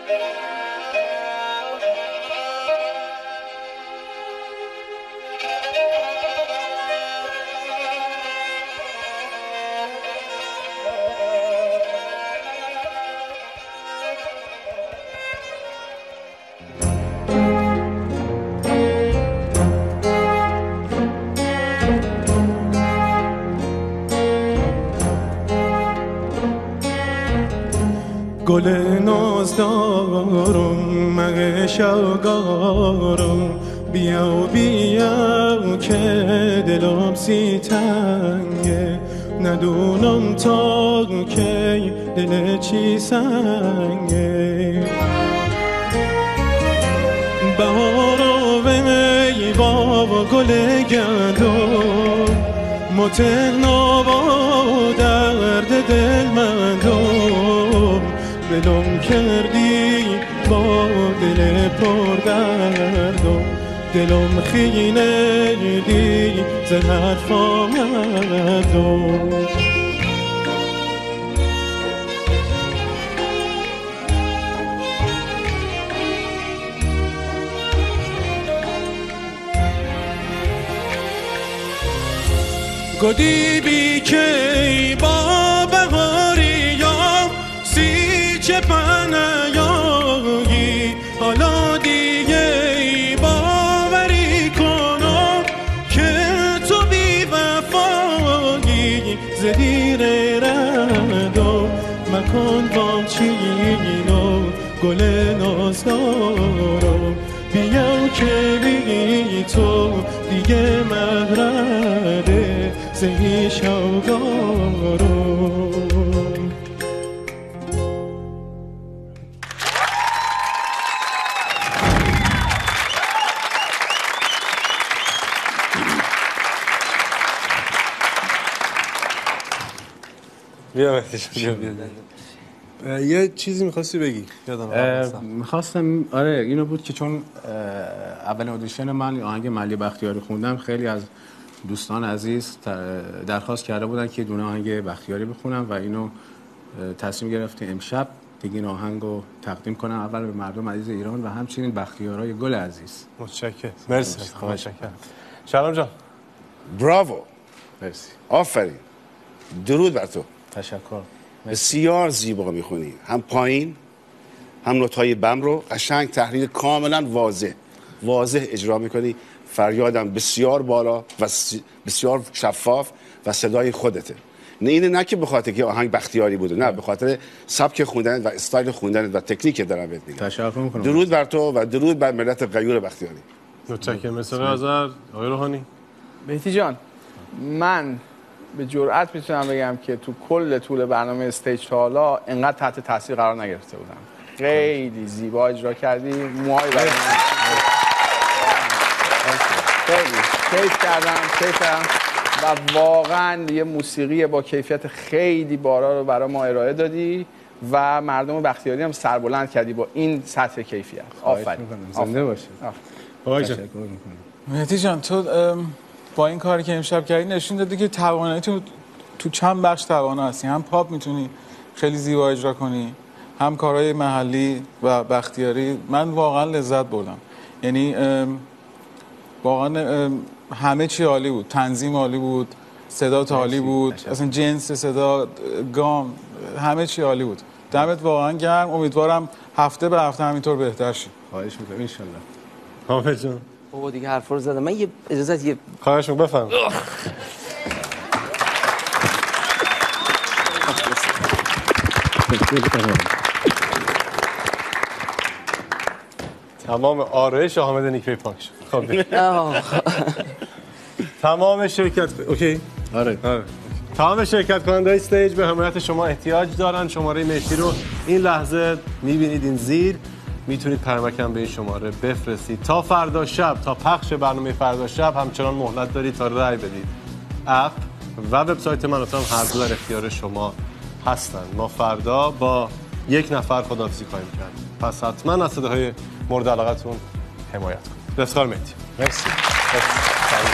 گل نازدارم مگه شوگارم بیا بیا که دلم سی تنگه ندونم تا کی دل چی سنگه بهارا وی بابا گل گندم متنا با درد دل مندم دلم کردی با دل پر دردم دلم خینه دی ز حرفا مردم گدی بی که با بهاری یا سی چه پنیایی حالا دیگه باوری کنم که تو بی وفایی زدیر ردم مکن بام چینو گل نازدارم بیا که بی تو دیگه مهرده زهی شوگارم بیا یه چیزی می‌خواستی بگی؟ می‌خواستم اینو بود که چون اول اودیشن من آهنگ ملی بختیاری خوندم خیلی از دوستان عزیز درخواست کرده بودن که دونه آهنگ بختیاری بخونم و اینو تصمیم گرفتیم امشب دیگه این آهنگو تقدیم کنم اول به مردم عزیز ایران و همچنین بختیارای گل عزیز. متشکرم. مرسی. متشکرم. شلام جان. براوو. مرسی. آفرین. درود بر تو. تشکر. بسیار زیبا میخونی، هم پایین هم نوت‌های بم رو قشنگ تحریر کاملا واضح اجرا میکنی. فریادم بسیار بالا و بسیار شفاف و صدای خودته. نه که به خاطر که آهنگ بختیاری بوده، نه به خاطر سبک خوندن و استایل خوندن و تکنیک دارم بهت میگم. تشکر میکنم. درود بر تو و درود بر ملت غیور بختیاری. متشکرم. مثلا نظر آقای روحانی. مهدی جان، من به جرئت میتونم بگم که تو کل طول برنامه استیج تا حالا انقدر تحت تاثیر قرار نگرفته بودم. خیلی زیبا اجرا کردی. موهای برای من خیلی کیف کردم و واقعا یه موسیقی با کیفیت خیلی بالا رو برای ما ارائه دادی و مردم بختیاری هم سربلند کردی با این سطح کیفیت. آفرین. زنده باشی. تشکر میکنم. مهدی جان، تو با این کاری که امشب کردی نشون دادی که توانایی تو چند بخش توانا هستی. هم پاپ میتونی خیلی زیبا اجرا کنی، هم کارهای محلی و بختیاری. من واقعا لذت بردم. یعنی واقعا همه چی عالی بود. تنظیم عالی بود، صدا عالی بود، اصلا جنس صدا، گام، همه چی عالی بود. دمت واقعا گرم. امیدوارم هفته به هفته همینطور بهتر شی. خواهش می‌کنم ان شاء الله. حامد جان. بابا دیگه حرفا رو زدم. من اجازه خواهش می‌کنم بفهم. تمام آرایش حامد نیکی پاک شد. خب تمام شرکت اوکی؟ آره. تمام شرکت کننده‌های استیج به حمایت شما احتیاج دارن. شماره مهدی رو این لحظه می‌بینید این زیر. میتونید پرمکم به این شماره بفرستید. تا فردا شب، تا پخش برنامه فردا شب همچنان مهلت دارید تا رأی بدید. اپ و وبسایت من هم هر دو در اختیار شما هستن. ما فردا با یک نفر خداحافظی خواهیم کرد. پس حتما از صداهای مورد علاقتون حمایت کنید. بسیار مهدی. مرسی.